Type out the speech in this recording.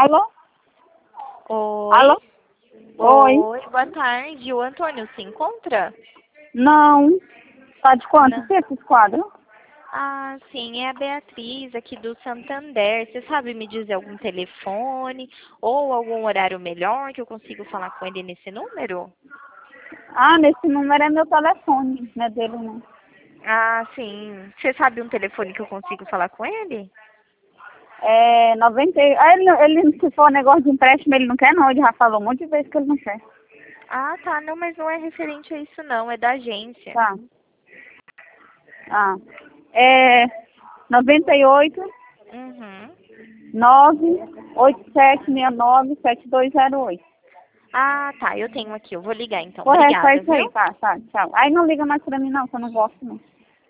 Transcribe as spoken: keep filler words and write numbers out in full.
Alô? Oi. Alô? Oi. Oi, boa tarde. O Antônio se encontra? Não. Tá de quanto Não. tempo esse quadro? Ah, sim, é a Beatriz aqui do Santander. Você sabe me dizer algum telefone ou algum horário melhor que eu consigo falar com ele nesse número? Ah, nesse número é meu telefone, não é dele não. Ah, sim. Você sabe um telefone que eu consigo falar com ele? É noventa e- ah, ele, não- ele, se for negócio de empréstimo, ele não quer não, ele já falou um monte de vezes que ele não quer. Ah, tá. Não, mas não é referente a isso, não. É da agência. Tá. Ah. É noventa e oito, Uhum. nove, oito sete seis nove, sete dois zero oito. Ah, tá. Eu tenho aqui. Eu vou ligar então. Correto, é Obrigada, isso aí, viu? tá, tá, tchau. Aí não liga mais pra mim não, que eu não gosto não.